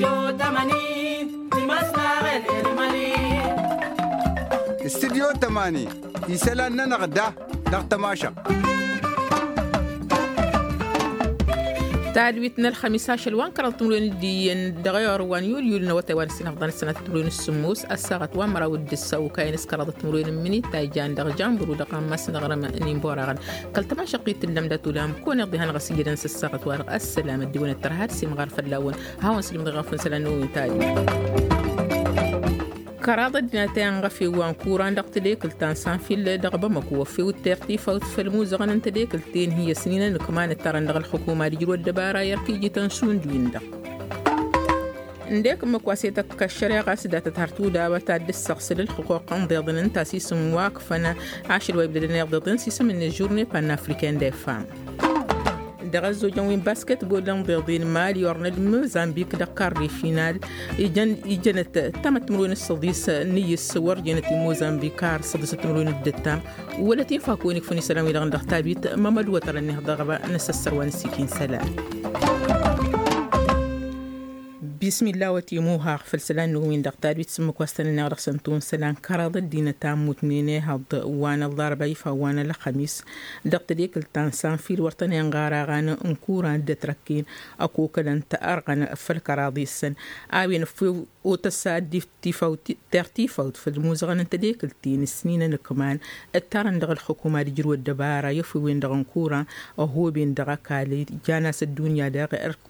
استديو 8 يسالنا نغدا تماشا تعدويتنا الخميس الوان كرة تمرين دي دغير وان يوليو نوتي سنة أفضل السنة تمرين السموس الساعة وامرا ودسا وكاين سكرة تمرين مني تايجان دغجان برو دقام ماس نغرم نيمبوراغن كالتما شقيت اللمدة تولام كون يغضيها نغسيجا نس الساعة وارغ السلام الديون الترهات سيم غرف اللاون هاون سلم دغافن سلانو تاي كرادة ديناتين غفي وانكوران دقتليك التانسان في الدغبة مكوة في والترتيب فوت في الموزغن انتديك التين هي سنين كمان الترن دغ الحكومة رجلو الدبارة يركيجي تنسون دوين دق نديك مكواسيتك الشريعة سدات تهرتو دابا تاد السقس للحقوق انضيضن تاسيس مواقفنا عاشر ويبدلنا يغضضن سيسم من الجورني بان افريكان دي فام دغزو جوين باسكت بولن ضيضين مال يورند موزامبيك دقار فينال يجنت تمت مرون الصديس نيس ورجنت موزامبيكار صديس تمرون الدتام والتي فاكونك فني سلامي لغن دختابيت ممد وترني هضغبا نسسر ونسيكين سلام بسم الله وتيموها فلسلان نوين دقتار بيتسمك واستنى رخصنتون سلان كراض الدين تاموت مني هاد وانا الضربة فوانا الخميس دقتريك التانسان في الورطن ينغارا غانا انكوران دتركين اكو كلان تأرغن فالكراضي السن اوين في وتساد ترتيفوت في الموزغن انتديك التين السنين الكمان التارن دغ الحكومة رجلو الدبارة يفوين دغ انكوران وهو بين دغ كالي جاناس الدنيا دغ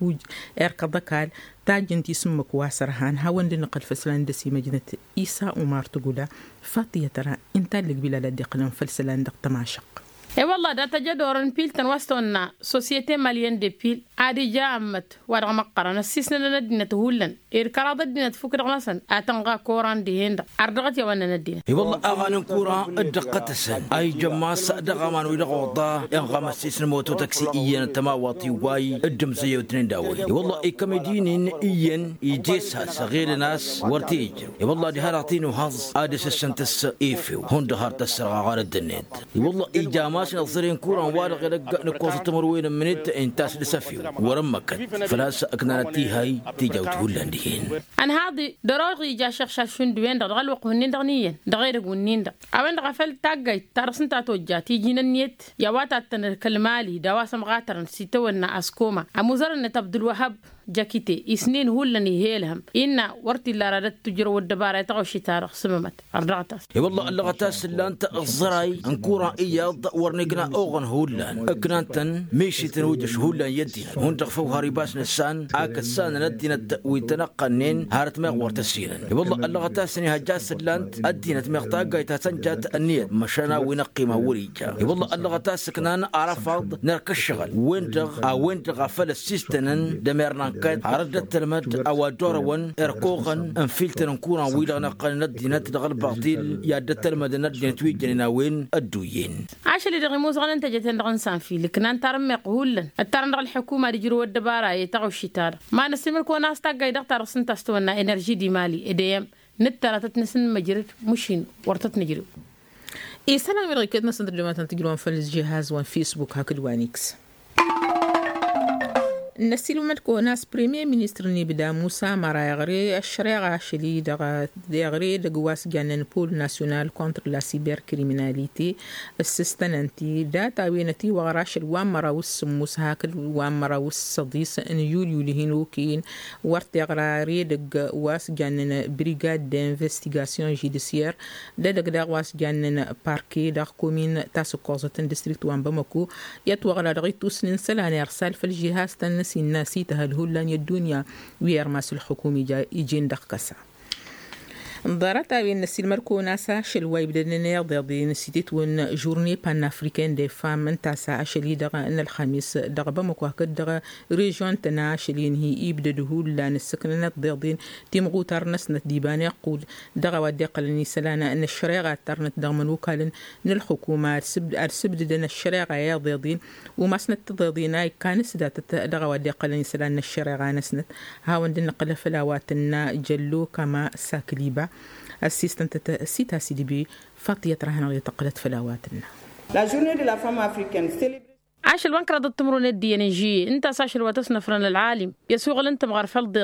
اركضكال تاجن تسمك واسرهان هاون لنقل فسلان دسي مجنة إيسا ومار تقولا فاطية ترى انت اللي قبيلة لدي قلن فلسلان دق تماشق اي والله دا تجدورن بيل تنوستونا سوسيتي ماليان دي بيل عادي جامت ورغم مقرن السيسنا ندينا تهولن إركارا ندينا تفكر غلاسن أتنغا كوران دي هند أردغت يوانا ندينا اي والله أغاني كوران الدقة السن أي جماس دغامان ويدغوضا ينغام السيسنا موتو تاكسي إيان تماواطي واي الدم سيوتنين داولي اي والله اي كمدينين إيان يجيسها صغير ناس ورتيج اي والله دي هاراتينو هاز آدس السنتس إيفيو هون دهار تسرغا غار الدنيد اي والله اي جاماس نظرين كوران وارغ لقا نكوص تمروين منيت انتاس لسفيو ورمكت فلاس أكنانتي هاي تيجاو تهولنديين أنا هذه دروغي جا شخص شندوين دغال وقونين دغنيين دغير قونين دغ أوين دغفل تاقاي تارسن تاتوجا تيجينا نيت يواتا تنكلمالي دواسم غاترن سيتونا أسكوما أموزرن تبدو الوهاب جاكيتي إسنين هولني هيلهم إنا ورتي اللي ردت تجرو الدبارة تغوشي تارخ سممت أردغتاس يا والله اللغتاس اللي أنت الزراي انكورا إياد ورنقنا أوغن هولان أكنانتن ميشي تنوجش هولان يدينا هون تغفو هاريباس نسان آكسان ندينا ويتنقنين هارت مغور تسينا يا والله اللغتاس ني هجاس اللي أنت أدينا مغتاقا يتسنجات النية مشانا وينقي موريجا يا والله اللغتاس كنان أعرفض نركشغل وين دغ فلسيستنن دميرنا كاد عردت المد أو دورون إركوغن انفيلتن نكون ويلغنا قل ندينا تدغل باطيل يادت المد ندينا تويجننا وين الدوين عشان اللي رغموز غن انت جتن رغن سانفي لكنان ترمق هولن الترن رغ الحكومة رجرو الدبارة يتغو الشتار ما نستمر كون استاقا يدغ رسن تستونا انرجي دي مالي اديم نترى تتنسن مجرد مشين ورطت نجرو اي سلام رغيكت نسن ترجمات تجرون فلس جهاز وان فيسبوك هاكل وانيكس نسيلو ملكو ناس بريمير مينستر نيبدا موسى مرايغري الشريعة شلي دغري دغواس جانن بول ناسيونال كونتر لا سيبر كريميناليتي السستننتي داتا وينتي وغراش الوامرا والسموس هاكل الوامرا والصديس ان يوليو لهنوكين ورت غراري دغواس جانن بريغاد دانفستيغاسيون جوديسيير دغواس جانن باركي دغ كومين تاسو كوزتن ديستريكت وان باماكو يتوغلا دغي توسنين سلان ارسال في الجهاز تنس الناسي تهالهولان الدنيا ويرماس الحكومي يجين دقسا ضرطا بين السيل مركو ناسا شلواي بدنا ضيضي نسيتت ون جورني بان افريكان دي فام انتاسا شلي دغا ان الخميس دغ بمكو هكد دغ ريجون تنا شلين هي يبدا دهول لان السكنات ضيضين تيمغو ترنس ديبان يقول دغ ودي قلني سلانا ان الشريعه ترنت دغ من وكالن من الحكومه سبد دنا الشريعه يا ضيضين وما سنت ضيضيناي كان سدات دغ ودي قلني سلانا الشريعه نسنت هاوند نقل فلاواتنا جلو كما ساكليبا السيستنت سيتا سيدي فاطية رهنا يتقلت فلاواتنا. La journée de la femme africaine célèbre عاش الوانكرة ضد تمرون الدي ان جي انت ساشر وتسنفرن العالم يسوغ انت مغرف الضيضين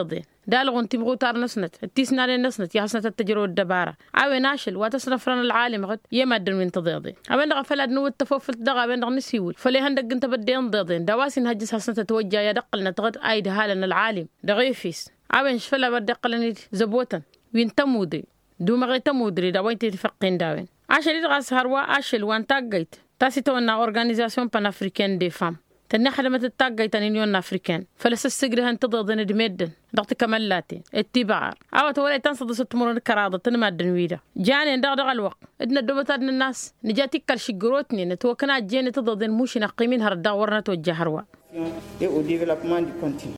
دالغون تبغو تار نسنت التيسنا لنسنت يا حسنة التجربة الدبارة عاوي ناشل واتسنفرن العالم غد يمدن من تضيضي أبين دغ فلاد نو التفوف دغ أبين دغ نسيول فلي هندق انت بدين ضيضين دواسين هجس حسنة توجه يدقل نتغد ايد هالن العالم دغيفيس عاوين شفلا بدقلني زبوتا وين تمودي دوما غي تمودري داوين تفقين داوين عشان يدغس هروا عشل وان تاقيت تاسيتونا أورغانيزاسيون بانافريكان دي فام تني حلمة التاقيت اليونيون أفريكان فلس السجرها انتضضن دميدن ضغط كملاتي اتباع أو تولي تنصد ستمرون كراضة تنمادن ويدا جاني دغ الوقت ادنا دوبتادن الناس نجاتي كل شجروتني نتوكنا جاني تضضن موش نقيمين هردا ورنا توجه هروا et au développement du continent.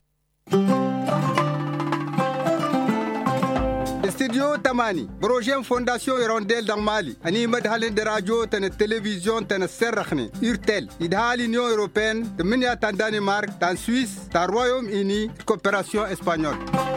استديو تماني بروجين فونداسيون يرونديل دان مالي اني مدهالين دراجو تن التلفزيون تن السرخني يرتل يدهالي نيو اوروبين تمنيا تان دانمارك تان سويس تان رويوم اني كوبراسيون اسبانيول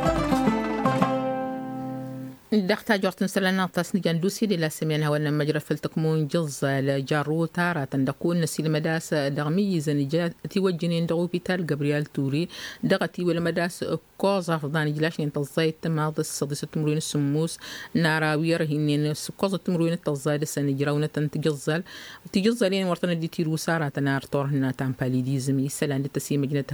دختا جورتن سلنا تصنيجان دوسي دي لاسمين هوانا مجرى فلتكمون جزة لجارو تارة تندقون نسيل مداس دغمي زنجات تيوجنين دغو بيتال جابريال توري دغتي ولا مداس كوزا فضاني جلاش ينتظايد تماض الصديسة تمرين السموس ناراوير هنين كوزا تمرين التظايد السنجراونة تنتجزل تجزلين ورطنا دي تيرو سارة تنار طورهنا تامباليديزمي سلان لتسيم مجنة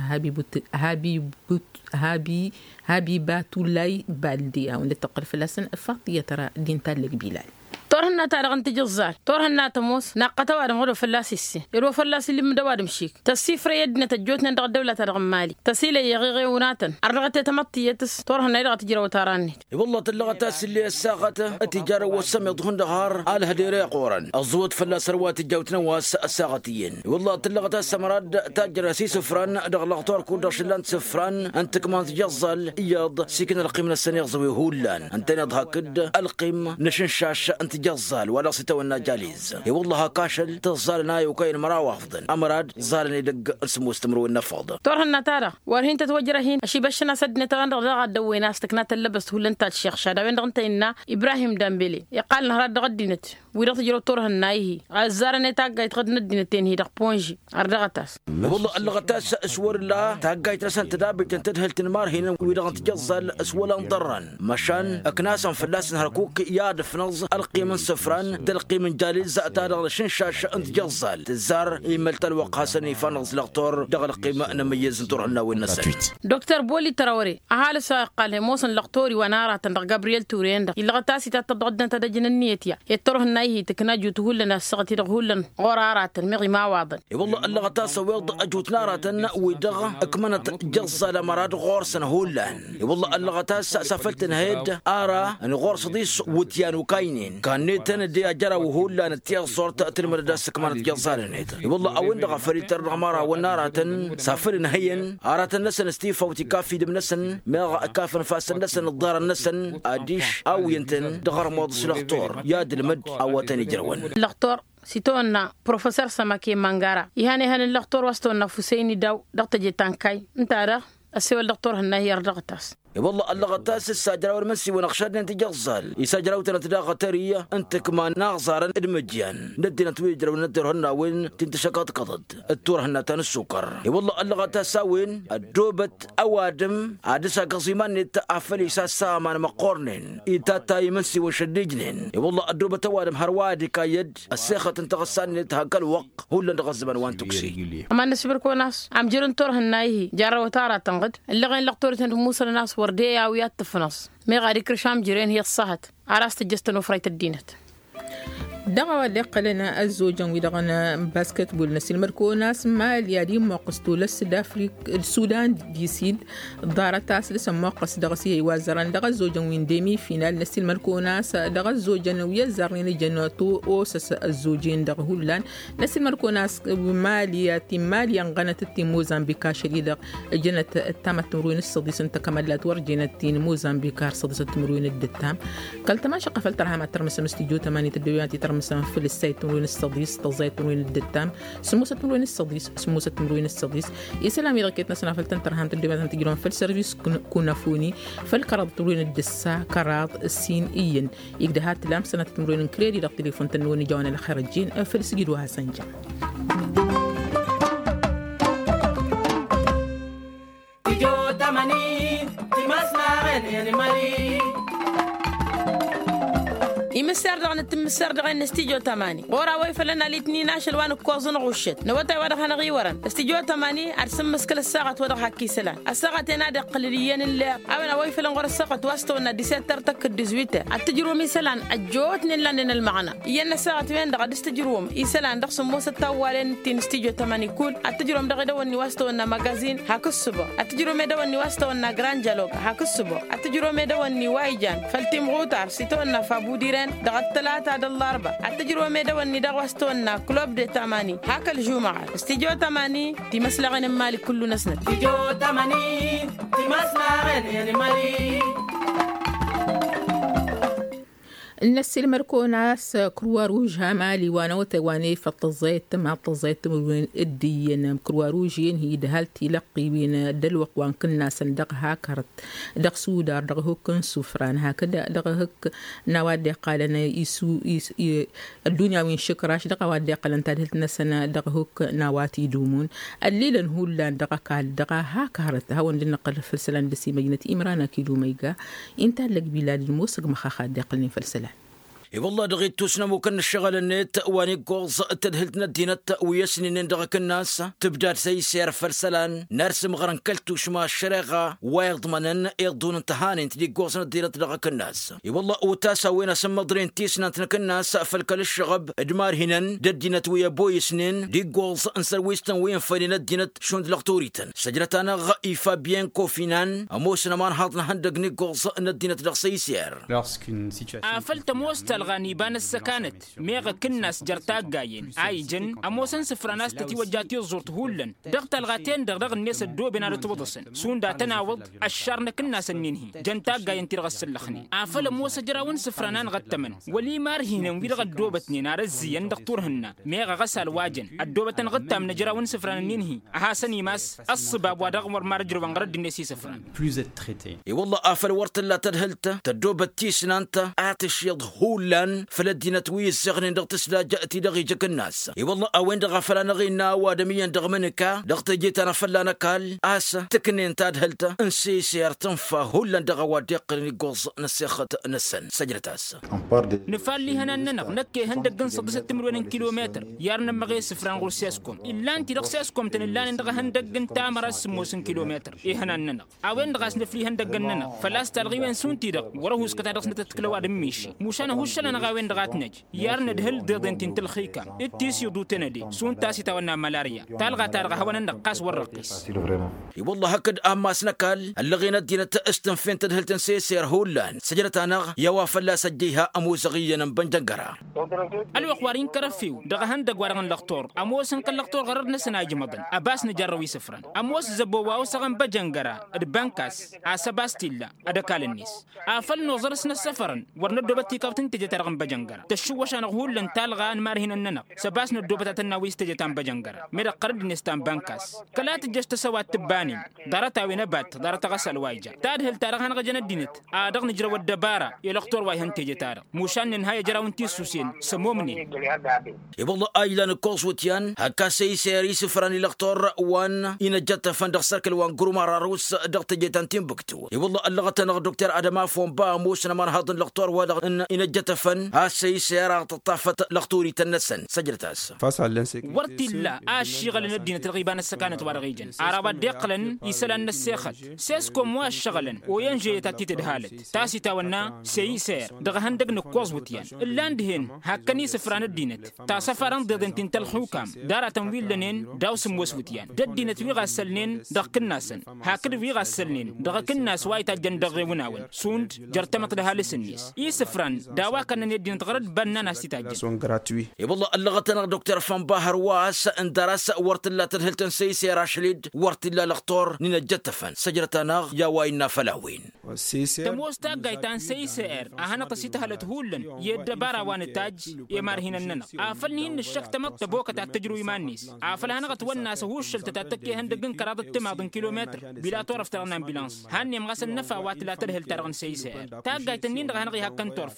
هابي باتولاي بالدي او نتقل فلسن فاطية ترى دين تالك بلال تورهنا تارغن تجزال تورهنا تموس ناقة وادم غدو فلاس السي يرو فلاس اللي مدوادم شيك تسيفر يدنا تجوتنا ندغ الدولة تارغن مالي تسيلة يغيغي وناتن أرغت تمطي يتس تورهنا يدغ تجرى وتاراني والله تلغة تاس اللي الساقة التجارة والسمي ضغن دهار على هديري قورن الزوت فلاس روات الجوتنا واس الساقتيين والله تلغة تاس مراد تاجر سي سفران دغ طور كودر شلان سفران انت كمان تجزل اياض سيكن القيم السنة يغزوي هولان انت نضها كد القيم نشنشاش انت جزال ولا ستونا جاليز والله كاشل تزالنا يوكاين مراوافضن امراد زالني يدق اسمو استمروا النفض تورهنا تارا ورهين تتوجرهين اشي بشنا سدنا تغندغ دغ دوي ناس تكنات اللبس هو انت الشيخ شادا وين دغنت إنا ابراهيم دامبلي يقال نهار دغدينت ويرغ تجرو تورهنا هي الزارني تاغا يتغد ندينتين هي دغ بونجي اردغتاس والله اللغتاس اسور الله تاغا يتسن تدابي تنتدهل تنمار هنا ويرغ تجزل اسولا ضرن مشان اكناسا فلاس نهركوك ياد فنز القيم سفران دلقي من جاليز تارغ شنشاش انت جزال تزار يملت الوق حسني فنغز لغتور دغل قيمة نميز نتورهنا والنسل دكتور بولي تراوري اهال ساق قال موسن لغتوري ونارا تندغ جابرييل تورين اللغتاسي تتضدنا تدجن النيتيا يتورهنا هي تكناجو تهولنا السغتي دغولن غرارات المغي ما واضن والله اللغتاس ويض اجوت نارة ويدغ اكمنت جزال مراد غورسن هولان والله اللغتاس سافلت هيد ارا ان غورس ديس وتيان وكاينين كان نيتن دي اجرا وهولا نتيغ صورت تلمر داس كمان جزال نيت والله اوين دغ فريت الرمارة ونارة سافر نهين ارات النسن ستيفا وتكافي دمنسن ما كافن فاس النسن الدار النسن اديش او ينتن دغر موضس لغتور ياد المد او تاني جرون لغتور سيتونا بروفيسور سماكي مانغارا يعني هن اللغتور وستونا فوسيني داو دغت جيتانكاي انت ارى السوى اللغتور هنا هي رغتاس والله اللغتاس الساجرة والمسي ونقشدنا انت جغزال يساجرة وتنتداغ ترية انت كمان ناغزارا ادمجيان ندينا تويجر وندير هنا وين تنتشكات قضد التور هنا تان السكر والله اللغتاس وين الدوبت اوادم عدسا قصيمان يتعفلي ساسامان مقورنين يتاتا يمسي وشديجنين والله الدوبت اوادم هروادي كايد السيخة تنتغسان يتهاك الوق هو اللي نغزبان وان تكسي اما نسبركو ناس عم جيرون تور هنا هي جارة وتارا تنغد اللغين لغتور تنموصل الناس وردية ويات تفنص مي غادي كرشام جيرين هي الصهد عراست جستن وفريت الدينت دغوا لقلنا الزوجان ودغنا باسكت بول نسيل مركو ناس مال يادي موقستو للسودافريك السودان ديسيد دارتاس لسه موقس دغسي وزران دغ الزوجان وين ديمي فينال نسيل مركو ناس دغ الزوجان ويزرني جناتو اوسس الزوجين دغ هولان نسيل مركو ناس مالياتي ماليا غنت موزامبيكا شديد جنة التامت تمرين الصديس انت كملات ورجنتين موزامبيكا صديس تمرين الدتام قال تماشى قفلت رها ما ترمس مستديو 8 تدويات مثلا في السيت تمرين الصديس تزايد تمرين الدتام سموسة تمرين الصديس سموسة تمرين الصديس يسلام يركيتنا سنة فلتن ترهان تدويات تجرون في السيرفيس كونافوني فالكراد تمرين الدسا كراد السين إين يقدهات لام سنة تمرين كريدي دق تليفون تنوني جوانا الخارجين في السجيد وهاسنجا Yo tamani, ti mas يمسر دغن تمسر دغن استيجو تماني ورا ويفلنا الاثنين عشر وان كوزن غشت نوتا ودا خنا غيورن استيجو تماني ارسم مسكل الساعه ودا حكي سلان الساعه تنادى قليلين اللي انا ويفلن غور الساعه واستونا 17 تك 18 اتجرو مثلا اجوتني لان المعنى ين الساعه وين دغ استجروم يسلان دغ سمو ستوالين تين استيجو تماني كول اتجروم دغ دوني واستونا ماغازين هاكسبو اتجرو مدوني واستونا جراند جالوك هاكسبو اتجرو مدوني وايجان فلتم غوتار سيتونا فابوديرن دغ الثلاثة دا الأربعة التجربة ميدواني دا وستونا كلوب دي تماني هاك الجمعة استيجو تماني دي مسلغن مالي كل نسنة استيجو تماني دي مسلغن مالي الناس المركو ناس كرواروج مالي وانا وتواني فطزيت ما طزيت وين الدين كرواروجين هي دهالتي لقي بين دلوق وان كنا صندق هاكرت دق سودار دق هوك سفران هكذا دق هوك نوادي قال انا يسو الدنيا وين شكراش دق وادي قال انت دهلتنا سنه دق هوك نواتي دومون الليل هولان دق قال دق هاكرت هون لنقل فلسلان دسي مدينه امرانا كيلو ميغا انت لك بلاد الموسق مخاخ دقلني فلسلان اي والله دغيت توسنا ممكن الشغل النت واني قوز تدهلتنا دينت ويسنين دغك الناس تبدا سيسير فرسلان نرسم غرن كلتو شما الشريغه ويضمنن يضون انتهان انت دي قوزنا دينت دغك الناس اي والله وتاسا وين سم درين تيسنا تنك الناس فالكل الشغب ادمار هنن ددينت ويا بوي سنين دي قوز انسر ويستن وين فينا دينت شوند لقطوريتن سجلتنا غايفا بيان كوفينان اموسنا ما نحطنا هندق ني قوز ندينت دغ سيسير فلت موست الغاني بان السكانت ميغا كناس جرتاق جاين عايجن اموسن سفراناس تتي وجاتي زورت هولن دغت الغاتين دغ الناس الدو بنا رتوضسن سون دا تناوض الشارن كناس النينهي جنتاق جاين تيرغسل لخني افل موسى جراون سفرانان غتمن ولي مارهين ويرغ الدوبتني نار الزين دكتورهن ميغا غسل واجن الدوبتن غتام نجراون سفران النينهي حسني ماس الصباب ودغمر مارجر وانغرد النسي سفران بلوز تريتي اي والله افل ورت لا تدهلت تدوبتي سنانتا اتش يض لان فلدينا تويس سغن دغ تسلا جاتي دغي جك الناس اي والله اوين دغ فلانا غينا وادميا دغ منكا دغ تجيت انا فلانا كال اسا تكنين تادهلتا انسي سير تنفا هولا دغ واديقني غوز نسخت نسن سجلتاس نفالي هنا ننغ نكي هندق قنص 6 مليون كيلومتر يارنا مغي سفران غورسياسكم الا انت دغ سياسكم تنلان دغ هندق انت مرس موسن كيلومتر اي هنا ننغ اوين دغ نفلي هندق ننغ فلاس تلغيوين سونتي دغ وراهوس كتا دغ نتتكلوا ادميشي مش انا هوش انا غاوين دغات نج يارنا دهل دغن تنتل خيكا اتيس يدو تندي سون تاسي تاونا ملاريا تالغا تارغا هوانا نقاس والرقيس اي والله هكد اما سنكال اللغينا دينا استنفين تدهل تنسيسير هولان سجلت انا يا وافلا سجيها اموزغيا بنجنقرا الوقوارين كرفيو دغ هندق ورغن لقطور اموسن كاللقطور غرر نسناجي مدن اباس نجروي سفران اموس زبواو سغن بجنقرا البنكاس اسباستيلا ادكال النيس افل نوزرسنا السفرن ورندو بتي كاوتن تجي ترغن بجنقرا تشوش انا هولن تالغا ان مارهن الننا سباسنا دوبتاتنا ويستجي تام بجنقرا ميدا قرد نستان بنكاس كلا تجش تسوى تباني دارتا وينبات دارتا غسل وايجا تادهل تارغان غجن الدينت ادغ نجرو الدبارة يلقطور وايهن تجي تارغ موشان نهاية جراون تيسوسين سمومني اي والله ايلان كوسوتيان هكا سيسيري سفراني لقطور وان ان جت فندق سركل وان غرومار روس دغ تجي تانتين بكتو اي والله اللغتنا دكتور ادما فون با موشنا ما هضن لقطور ودغ ان جت فن هاسيسير تطافت لقطوري تنسن سجلتاس ورتي لا اشغل الدين الغيبان السكانه ورغيجن عربا دقلن يسلن السيخت سيسكم واشغلن وينجي تتدهالت تاسي تاونا سيسير دغ هندق نكوز وتيان اللاندهن هكني سفران الدينت تا سفران ضدن تنتل حكام دار تمويل لنين داوس موسوتيان ددينت وي غسلنين دغ كناسن هكذا وي غسلنين دغ كناس وايتا جندغ وناون سوند جرتمت دهالسنيس اي سفران داوا كان الدين تغرد بنانا سيتاجن اي والله اللغتنا دكتور فان باهر واس ان درس ورت لا تدهلتن سيسي راشليد ورت لا لقطور نجتفن سجرتنا يا واينا فلاوين تموستا غايتان سيسير اهنا قصيتها لتهولن يدبارا وان تاج يمارهن الننا افلنين الشك تمت بوكا تجرو يمانيس افلها نغت والناس هوشل تتكي هندقن كراد التماضن كيلومتر بلا طرف ترن امبولانس هاني مغسل نفا وات لا تدهل ترغن سيسير تا غايتنين دغ هنغي هكن تورفين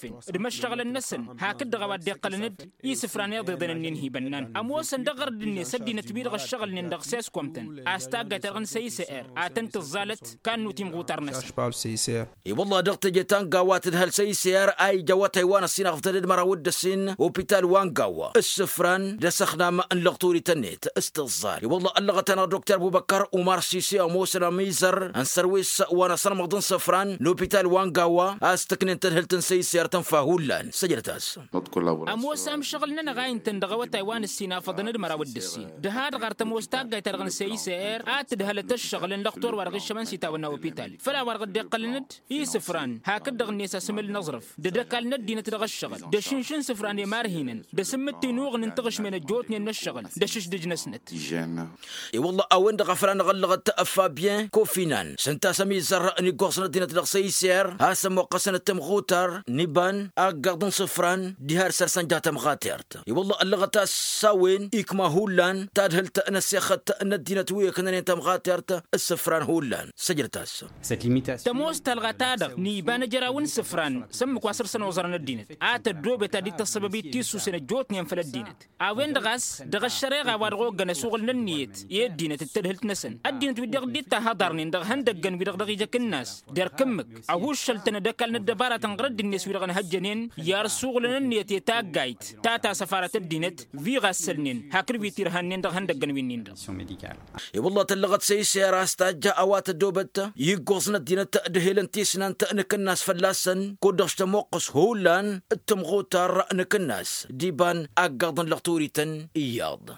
الشغل النسن هاكد غواد دقل ند يسفران يضيضن النهي بنان أموس دغر الدنيا سدي نتبير الشغل نندغ سيس كومتن أستاق ترغن سيسير آتنت الزالت كانو تيمغوتار نسن والله دغت جتان قوات الهل سيسير أي جوات هيوان السين أفضل المراود السين وبيتال وان قوا السفران دسخنا ما انلغتوري تنيت استغزال والله اللغتنا دكتور أبو بكر ومار سيسي وموسى ميزر انسرويس وانا صار مغضن سفران لوبيتال وان قوا استكنن تنهل تنسيسير تنفاهولان سجلتاس أموس أم شغلنا نغاين تندغوا تايوان السين أفضل المراود السين دهار غارت موستاق جاي ترغن سيسير آتدهلت الشغل اللغتور ورغي الشمن سيتا ونوبيتال فلا ورغ دقل ند يسفران هاكد غنيسا سمل نظرف ددكال ند دينت دغ الشغل دشنشن سفران يمارهينن دسمت نوغ ننتغش من الجوتني الشغل دشش دجنسنت والله أوين دغفران غلغت فابيان كوفينان سنتا سمي زر اني قوسنا دينة دغسيسير هاسا موقسنا تمغوتر نيبان اقاقدن صفران ديهار سرسان جاتا مغاتيرت والله اللغتا ساوين إكما هولان تادهل تأنسيخت أن الدينة ويكنا نتا مغاتيرت السفران هولان سجلتاس تموس تلغتادر نيبان جراون سفران سمك واسر سنة وزرنا الدينة الدوبة تادي السببي تيسو سنة جوتني انفل الدينة أوين دغس الشريغة وارغوغنا سوغل ننيت يدينة التدهلت نسن الدينة بدغ ديتا هدرنين دغ هندقن بدغ يجاك الناس دير كمك أهوش شلتنا دكال ندبارة تنغرد الناس ودغن هجنين يار سوغل ننيت يتاقايت تاتا سفارة الدينة في غسلنين هاكر بيتيرهنين دغ هندقن وينين دغ والله تلغت سيسير استاجا أوات الدوبة يقوصنا الدينة تأدهلن تيسنان تأنك الناس فلاسن كودغش تموقس هولان التمغوتار أنك الناس ديبان أقاضن لغتوريتن إياض